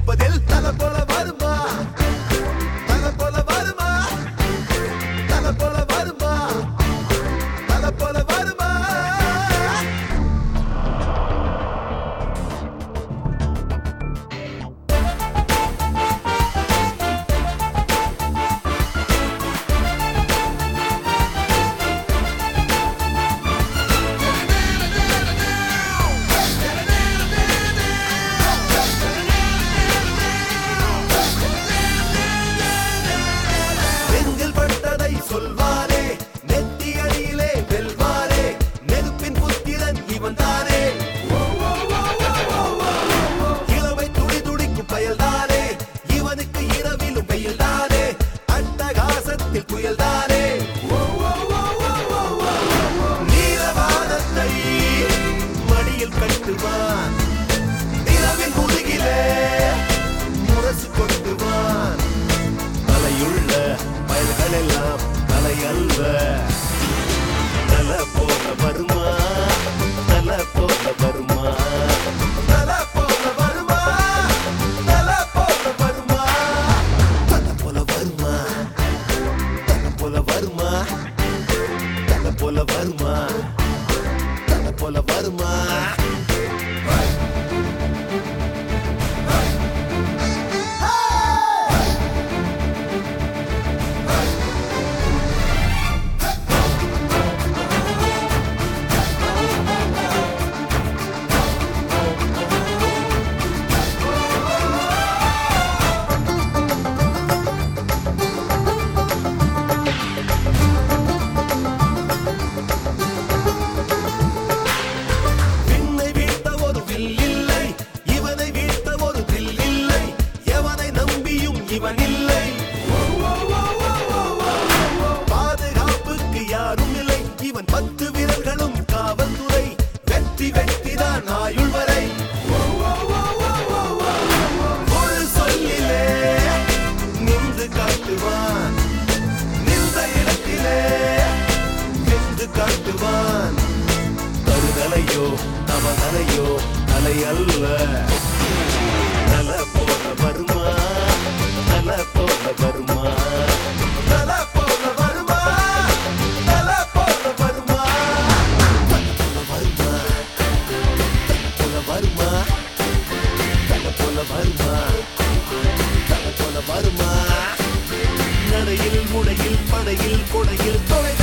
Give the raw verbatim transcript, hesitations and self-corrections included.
இருப்பதில் தலை போல வருமா தலை போல வருமா தலை போல வருமா தலை போல வருமா சொல்வாரே நெத்தி அடியிலே வெல்வாரே நெருப்பின் புத்திரன் இவன் தானே இளவை துடி துடிக்கும் பயல்தானே இவனுக்கு இரவிலும் பெயல்தானே அட்டகாசத்தில் புயல்தானே நீலவானத்தை மடியில் கட்டுவான் நிலவின் முதுகிலே முரசு கொட்டுவான் தலையுள்ள பயல்கள் எல்லாம் தலையல்வ தல போல வருமா தல போல வருமா தல போல வருமா தல போல வருமா தல போல வருமா தல போல வருமா தல போல வருமா தல போல வருமா இவன் இல்லை பாதுகாப்புக்கு யாரும் இல்லை இவன் பத்து வீரர்களும் காவல்துறை வெற்றி வெற்றிதான் ஆயுள் வரை ஒரு சொல்லிலே நின்று காட்டுவான் நின்ற இடத்திலே நின்று காட்டுவான் தருதலையோ தவதலையோ தலை அல்ல தல போல வருமா தல போல வருமா தல போல வருமா தல போல வருமா தல போல வருமா தல போல வருமா தல போல வருமா நடையில் முடையில் படையில் கொடையில் தொலை